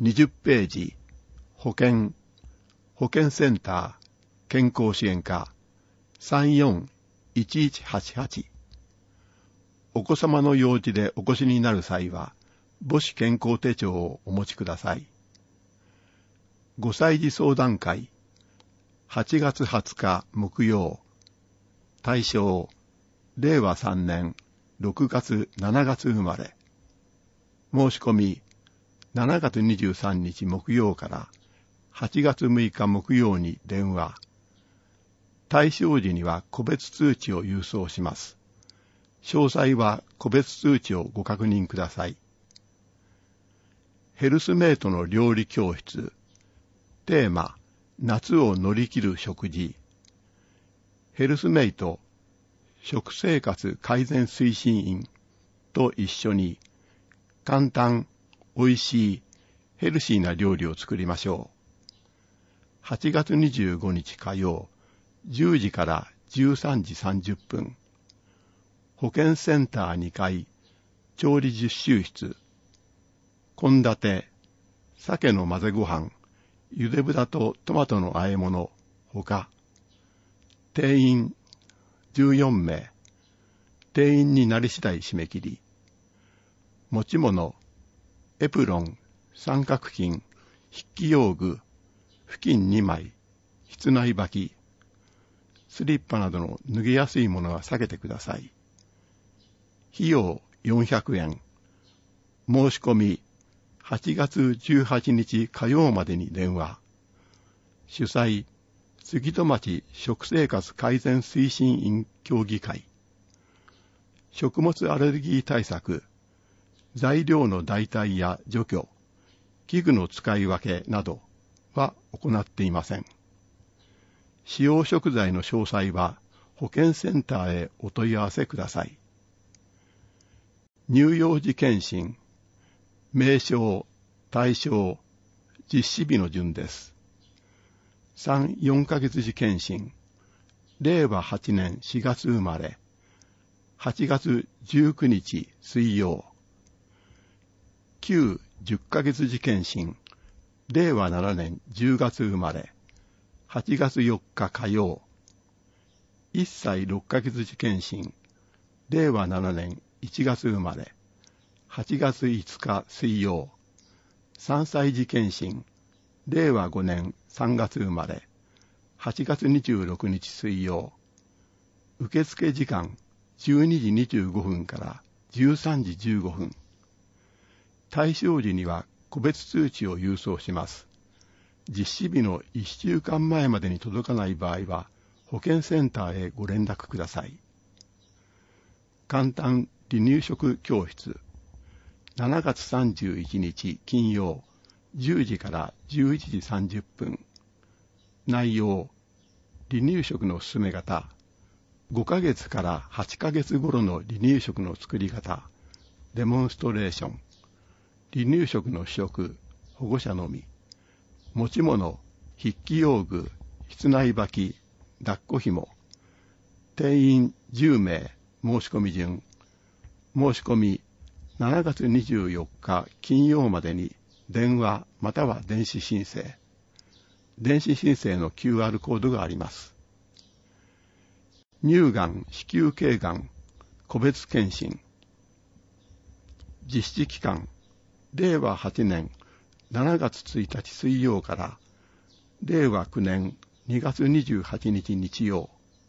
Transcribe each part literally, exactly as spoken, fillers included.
にじゅっページ、保険、保健センター、健康支援課、さんよんいちいちはちはち。お子様の用事でお越しになる際は、母子健康手帳をお持ちください。ごさい児相談会、はちがつはつか木曜、対象、れいわさんねんろくがつしちがつ生まれ。申し込み、しちがつにじゅうさんにち木曜からはちがつむいか木曜に電話。対象時には個別通知を郵送します。詳細は個別通知をご確認ください。ヘルスメイトの料理教室。テーマ、夏を乗り切る食事。ヘルスメイト、食生活改善推進員と一緒に、簡単、おいしい、ヘルシーな料理を作りましょう。はちがつにじゅうごにち火曜、じゅうじからじゅうさんじさんじゅっぷん。保健センターにかい、調理実習室。献立、鮭の混ぜご飯、ゆで豚とトマトの和え物、ほか。定員じゅうよんめい。定員になり次第締め切り。持ち物、エプロン、三角巾、筆記用具、布巾にまい、室内履き、スリッパなどの脱げやすいものは避けてください。費用よんひゃくえん。申し込みはちがつじゅうはちにち火曜までに電話。主催、杉戸町食生活改善推進員協議会。食物アレルギー対策、材料の代替や除去、器具の使い分けなどは行っていません。使用食材の詳細は保健センターへお問い合わせください。乳幼児検診、名称、対象、実施日の順です。さん、よんかげつ児検診、れいわはちねんしがつ生まれ、はちがつじゅうくにち水曜。きゅう、じゅっかげつ児検診、れいわななねんじゅうがつ生まれ、はちがつよっか火曜。いっさいろっかげつ児検診、れいわななねんいちがつ生まれ、はちがついつか水曜。さんさい児検診、れいわごねんさんがつ生まれ、はちがつにじゅうろくにち水曜。受付時間じゅうにじにじゅうごふんからじゅうさんじじゅうごふん。対象時には個別通知を郵送します。実施日のいっしゅうかんまえまでに届かない場合は、保健センターへご連絡ください。簡単離乳食教室。しちがつさんじゅういちにち金曜、じゅうじからじゅういちじさんじゅっぷん。内容、離乳食の進め方、ごかげつからはちかげつ頃の離乳食の作り方、デモンストレーション。離乳食の試食、保護者のみ。持ち物、筆記用具、室内履き、抱っこ紐。定員じゅうめい、申し込み順。申し込み、しちがつにじゅうよっか金曜までに電話または電子申請。電子申請の キューアール コードがあります。乳がん、子宮頸がん、個別検診。実施期間、れいわはちねんしちがつついたち水曜かられいわきゅうねんにがつにじゅうはちにち日曜。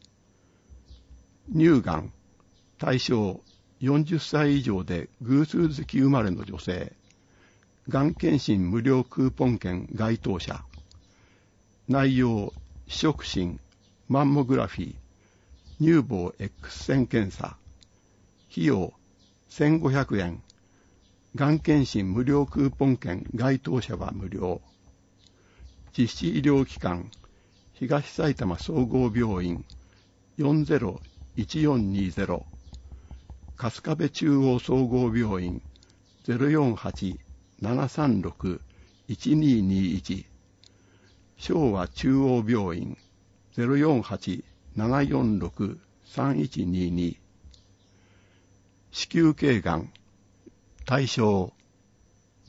乳がん、対象よんじゅっさい以上で偶数月生まれの女性。がん検診無料クーポン券該当者。内容、視触診、マンモグラフィー、乳房 X 線検査。費用せんごひゃくえん。がん検診無料クーポン券該当者は無料。実施医療機関、東埼玉総合病院よんゼロいちよんにゼロ、春日部中央総合病院 ゼロよんはち ななさんろく いちににいち、昭和中央病院 ゼロよんはち ななよんろく さんいちにに、子宮頸がん、対象、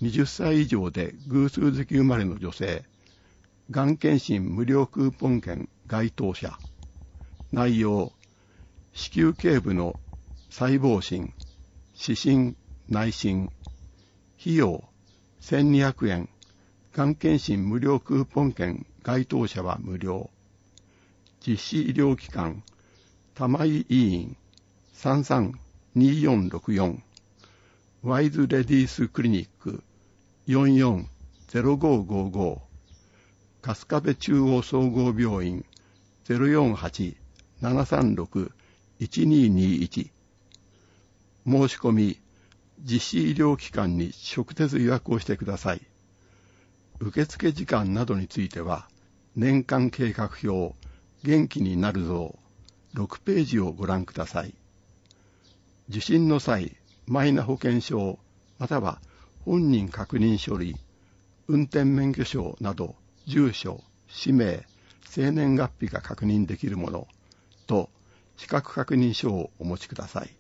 はたち以上で偶数月生まれの女性、がん検診無料クーポン券該当者。内容、子宮頸部の細胞診、視診、内診。費用、せんにひゃくえん。がん検診無料クーポン券該当者は無料。実施医療機関、玉井医院 さんさんによんろくよん。ワイズレディースクリニック よんよんゼロごごご。春日部中央総合病院 ゼロよんはちななさんろくいちににいち。申し込み、実施医療機関に直接予約をしてください。受付時間などについては、年間計画表、元気になるぞろくページをご覧ください。受診の際、マイナ保険証、または本人確認書類、運転免許証など、住所、氏名、生年月日が確認できるものと、資格確認書をお持ちください。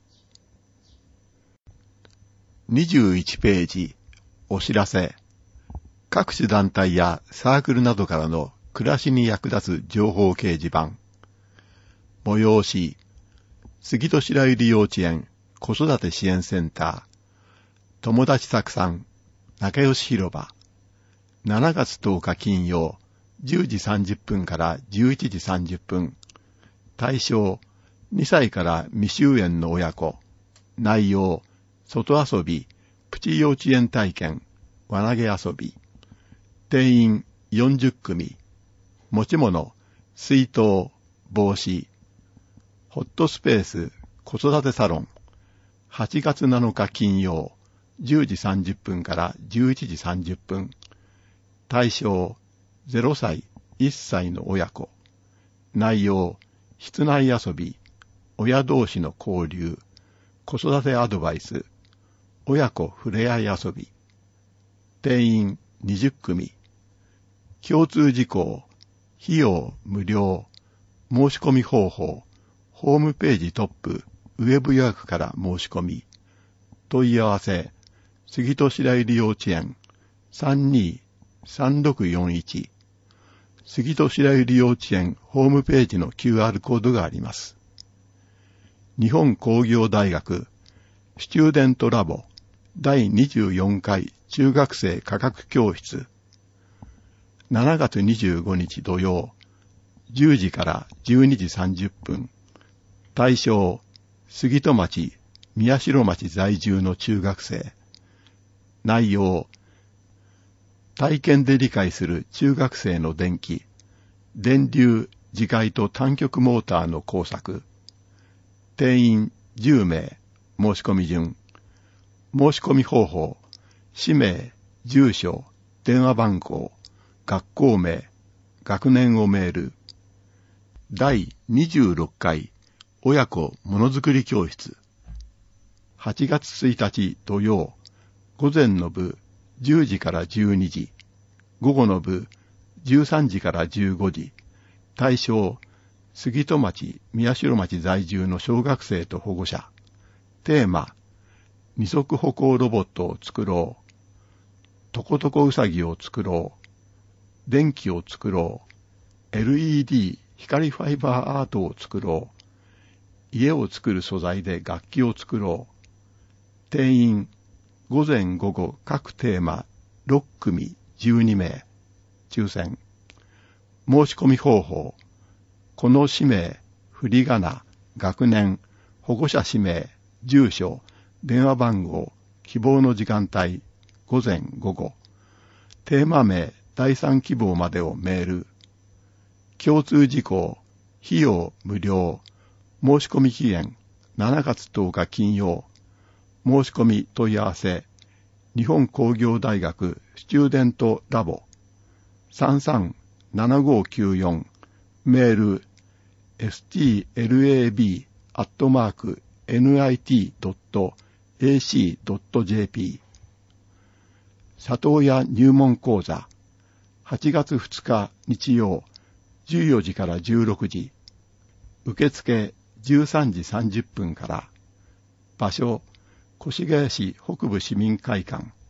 にじゅういちページ、お知らせ。各種団体やサークルなどからの暮らしに役立つ情報掲示板。催し、杉戸白百合幼稚園子育て支援センター、友達たくさん、仲良し広場。しちがつとおか金曜、じゅうじさんじゅっぷんからじゅういちじさんじゅっぷん。対象、にさいから未就園の親子。内容、外遊び、プチ幼稚園体験、輪投げ遊び。定員よんじゅっくみ。持ち物、水筒、帽子。ホットスペース、子育てサロン。はちがつなのか金曜、じゅうじさんじゅっぷんからじゅういちじさんじゅっぷん。対象、ゼロさい、いっさいの親子。内容、室内遊び、親同士の交流、子育てアドバイス、親子ふれあい遊び。定員にじゅっくみ。共通事項、費用無料、申し込み方法、ホームページトップ、ウェブ予約から申し込み。問い合わせ、杉戸白百合幼稚園 さんにーさんろくよんいち。杉戸白百合幼稚園ホームページの キューアール コードがあります。日本工業大学スチューデントラボだいにじゅうよんかい中学生科学教室。しちがつにじゅうごにち土曜、じゅうじからじゅうにじさんじゅっぷん。対象、杉戸町、宮代町在住の中学生。内容、体験で理解する中学生の電気、電流、磁界と単極モーターの工作。定員じゅうめい、申し込み順。申し込み方法、氏名、住所、電話番号、学校名、学年をメール。だいにじゅうろっかい親子ものづくり教室。はちがつついたち土曜、午前の部じゅうじからじゅうにじ、午後の部じゅうさんじからじゅうごじ。対象、杉戸町、宮代町在住の小学生と保護者。テーマ、二足歩行ロボットを作ろう。とことこうさぎを作ろう。電気を作ろう。エルイーディー、光ファイバーアートを作ろう。家を作る素材で楽器を作ろう。定員、午前午後各テーマろっくみじゅうにめい。抽選。申し込み方法。この氏名、振り仮名、学年、保護者氏名、住所、電話番号、希望の時間帯、午前午後。テーマ名、第三希望までをメール。共通事項、費用無料。申し込み期限、しちがつとおか金曜。申し込み問い合わせ、日本工業大学スチューデントラボ さんさんななごきゅうよん。メール エスティーエルエービー アットマーク エヌアイティー ドット エーシー ドット ジェーピー。里親入門講座はちがつふつか日曜じゅうよじからじゅうろくじ。受付じゅうさんじさんじゅっぷんから。場所、越谷市北部市民会館。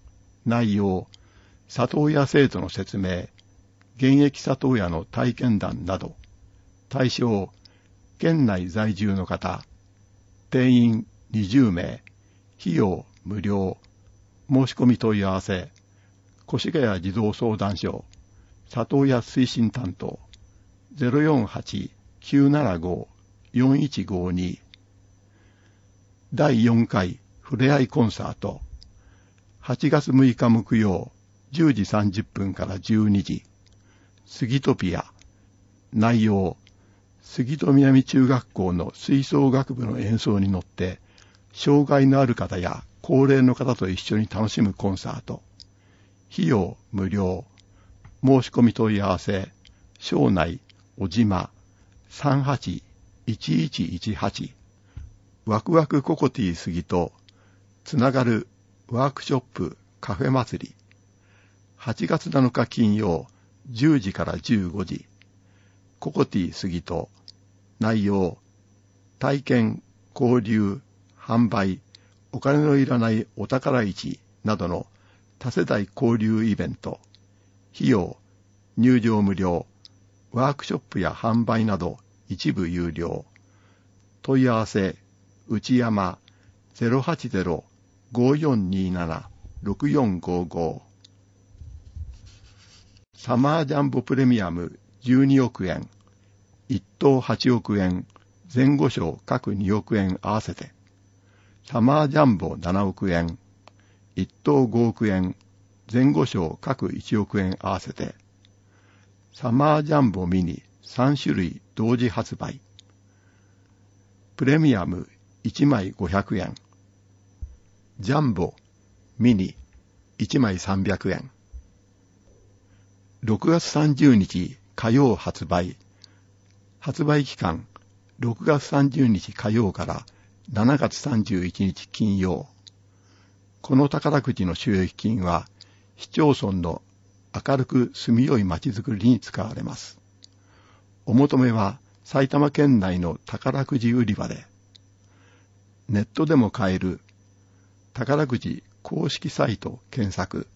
内容、里親制度の説明、現役里親の体験談など、対象、県内在住の方、定員にじゅうめい、費用無料、申し込み問い合わせ、越谷児童相談所、里親推進担当、ゼロよんはち きゅうななご よんいちごに。だいよんかいふれあいコンサート、はちがつむいか木曜、じゅうじさんじゅっぷんからじゅうにじ、スギトピア。内容、杉戸南中学校の吹奏楽部の演奏に乗って、障害のある方や高齢の方と一緒に楽しむコンサート。費用無料。申し込み問い合わせ、庄内小島 さんはちいちいちいちはち。ワクワクココティ杉戸、つながるワークショップカフェ祭り。はちがつなのか金曜、じゅうじからじゅうごじ。ココティ杉戸。内容、体験、交流、販売、お金のいらないお宝市などの多世代交流イベント。費用、入場無料、ワークショップや販売など一部有料。問い合わせ、内山 ゼロはちゼロ ごよんになな ろくよんごご。サマージャンボプレミアムじゅうにおくえん。一等はちおくえん、前後賞各におくえん合わせて。サマージャンボななおくえん、一等ごおくえん、前後賞各いちおくえん合わせて。サマージャンボミニさんしゅるい同時発売。プレミアムいちまいごひゃくえん。ジャンボミニいちまいさんびゃくえん。ろくがつさんじゅうにち火曜発売。発売期間、ろくがつさんじゅうにち火曜からしちがつさんじゅういちにち金曜。この宝くじの収益金は、市町村の明るく住みよいまちづくりに使われます。お求めは埼玉県内の宝くじ売り場で、ネットでも買える宝くじ公式サイト検索。